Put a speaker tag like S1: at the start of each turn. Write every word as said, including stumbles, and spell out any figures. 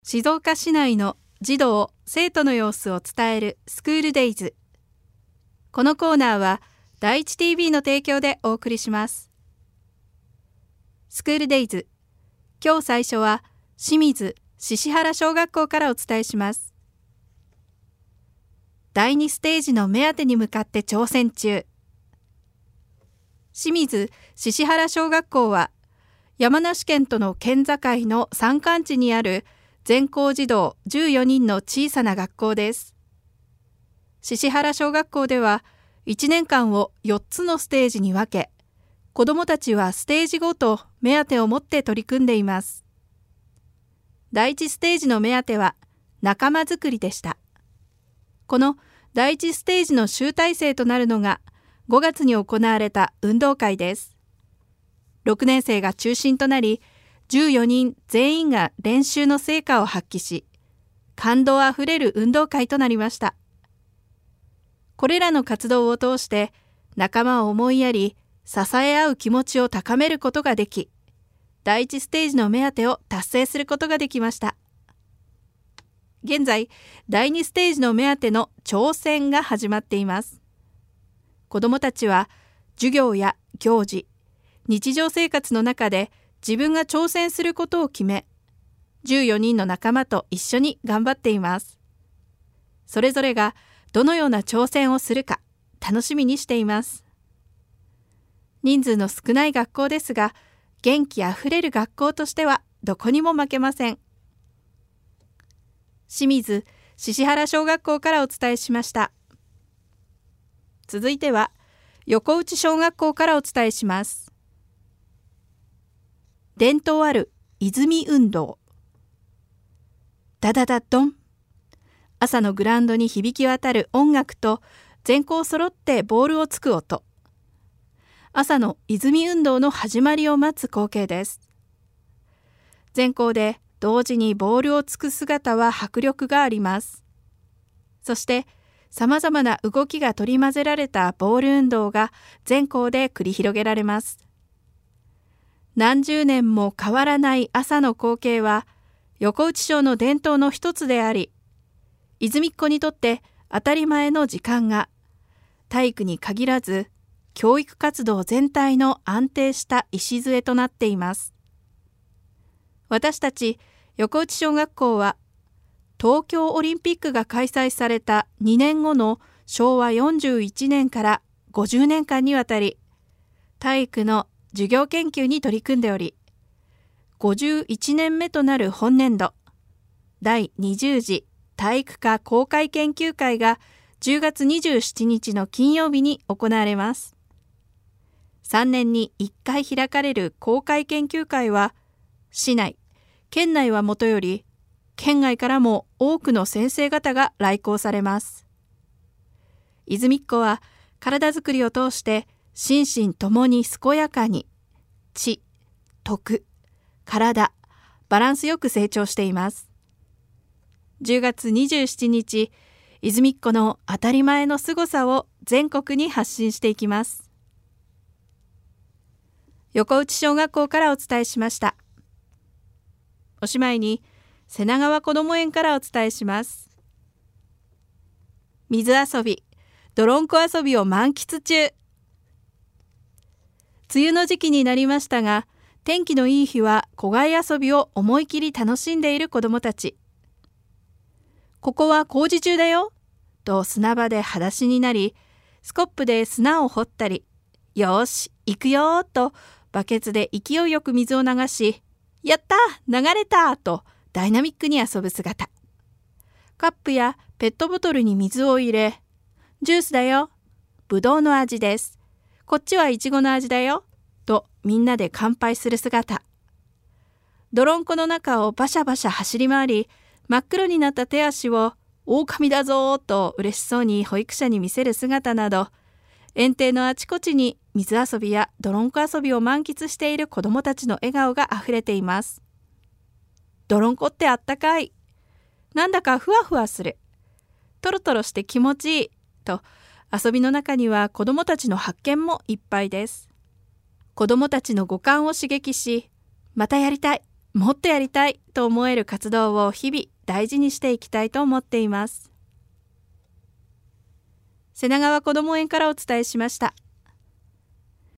S1: 静岡市内の児童・生徒の様子を伝えるスクールデイズ。このコーナーは第一 ティービー の提供でお送りします。スクールデイズ、今日最初は清水獅子原小学校からお伝えします。だいにステージの目当てに向かって挑戦中。清水獅子原小学校は山梨県との県境の山間地にある全校児童じゅうよにんの小さな学校です。獅子原小学校ではいちねんかんをよっつのステージに分け、子どもたちはステージごと目当てを持って取り組んでいます。だいいちステージの目当ては仲間づくりでした。このだいいちステージの集大成となるのがごがつに行われた運動会です。ろくねん生が中心となり、じゅうよにん全員が練習の成果を発揮し、感動あふれる運動会となりました。これらの活動を通して仲間を思いやり、支え合う気持ちを高めることができ、だいいちステージの目当てを達成することができました。現在、だいにステージの目当ての挑戦が始まっています。子どもたちは授業や行事、日常生活の中で自分が挑戦することを決め、じゅうよにんの仲間と一緒に頑張っています。それぞれがどのような挑戦をするか楽しみにしています。人数の少ない学校ですが、元気あふれる学校としてはどこにも負けません。清水獅子原小学校からお伝えしました。続いては横内小学校からお伝えします。伝統ある泉運動。ダダダドン。朝のグラウンドに響き渡る音楽と全校揃ってボールをつく音。朝の泉運動の始まりを待つ光景です。全校で同時にボールをつく姿は迫力があります。そしてさまざまな動きが取り混ぜられたボール運動が全校で繰り広げられます。何十年も変わらない朝の光景は横内小の伝統の一つであり、泉っ子にとって当たり前の時間が体育に限らず教育活動全体の安定した礎となっています。私たち横内小学校は東京オリンピックが開催されたにねんごのしょうわよんじゅういちねんからごじゅうねんかんにわたり体育の授業研究に取り組んでおり、ごじゅういちねんめとなる本年度だいにじゅう次体育科公開研究会がじゅうがつにじゅうしちにちの金曜日に行われます。さんねんにいっかい開かれる公開研究会は、市内、県内はもとより、県外からも多くの先生方が来校されます。泉っ子は体づくりを通して心身ともに健やかに、知、徳、体、バランスよく成長しています。じゅうがつにじゅうしちにち、泉っ子の当たり前の凄さを全国に発信していきます。横内小学校からお伝えしました。おしまいに、瀬名川こども園からお伝えします。水遊び、泥んこ遊びを満喫中。梅雨の時期になりましたが、天気のいい日は户外遊びを思い切り楽しんでいる子どもたち。ここは工事中だよ、と砂場で裸足になり、スコップで砂を掘ったり、よーし、行くよーとバケツで勢いよく水を流し、やったー、流れたーとダイナミックに遊ぶ姿。カップやペットボトルに水を入れ、ジュースだよ、ぶどうの味です、こっちはいちごの味だよ、とみんなで乾杯する姿。泥んこの中をバシャバシャ走り回り、真っ黒になった手足を狼だぞーと嬉しそうに保育者に見せる姿など、園庭のあちこちに水遊びや泥んこ遊びを満喫している子どもたちの笑顔があふれています。泥んこってあったかい。なんだかふわふわする。トロトロして気持ちいい。と遊びの中には子どもたちの発見もいっぱいです。子どもたちの五感を刺激し、またやりたい、 もっとやりたいと思える活動を日々大事にしていきたいと思っています。瀬名川こども園からお伝えしました。